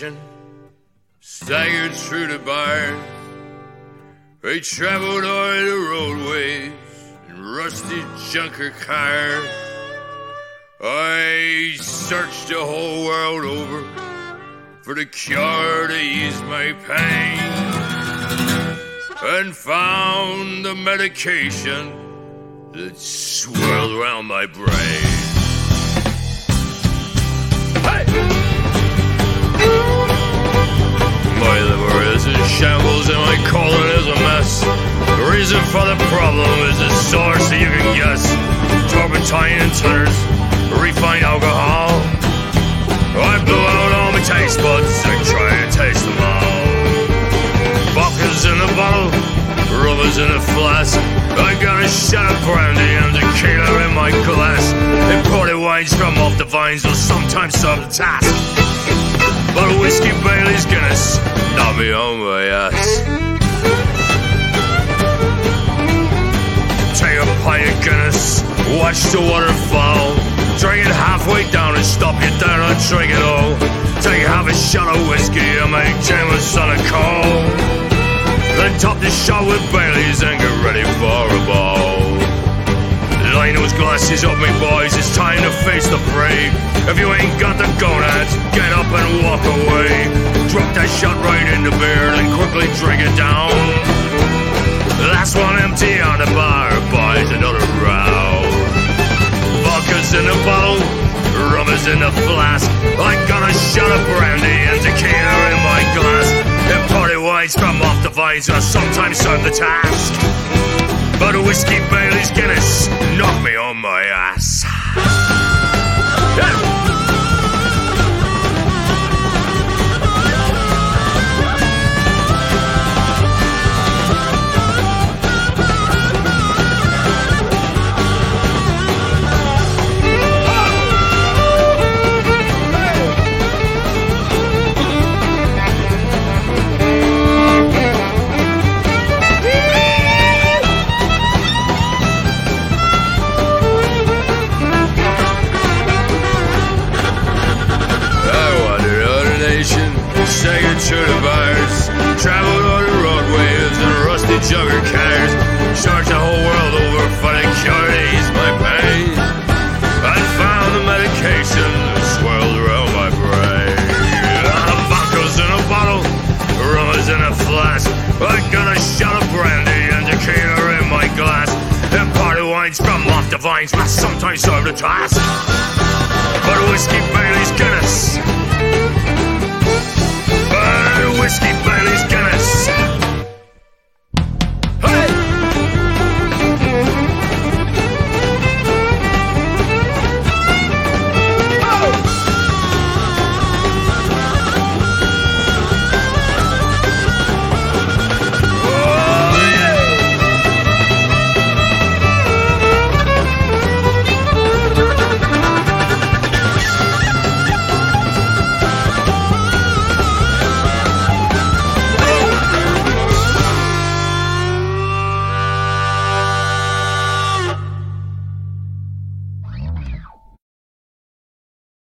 nation staggered through the bars. They traveled o'er the roadways in rusty junker cars. I searched the whole world over for the cure to ease my pain, and found the medication that swirled around my brain. Hey! My liver is in shambles and my colon is a mess. The reason for the problem is the source that you can guess. Turpentine and tanners, refined alcohol. I blew out all my taste buds and try to taste them all. Vodka's in a bottle, rum is in a flask. I got a shot of brandy and tequila in my glass. Imported wines from off the vines will sometimes serve the task. But a whiskey Bailey's Guinness knocked me on my ass. Take a pint of Guinness, watch the waterfall. Drink it halfway down and stop you down and drink it all. Take half a shot of whiskey and make Jameson a call. Then top the shot with Bailey's and get ready for a ball. Line those glasses up, me boys, it's time to face the fray. If you ain't got the gonads, get up and walk away. Drop that shot right in the beer and quickly drink it down. Last one empty on the bar, boys, another round. Vodka's in a bottle, rum is in a flask. I got a shot of brandy and tequila in my glass. Imported wines from off the vines will sometimes serve the task. But a whiskey Bailey's Guinness knocked me on my ass. Yeah. Staggered through the bars, traveled on the roadways and rusty jugger cars. Searched the whole world over for the cure to ease my pain. I found the medication that swirled around my brain. Vodka's in a bottle, rum is in a flask. I got a shot of brandy and tequila in my glass. And party wines from off the vines must sometimes serve the task.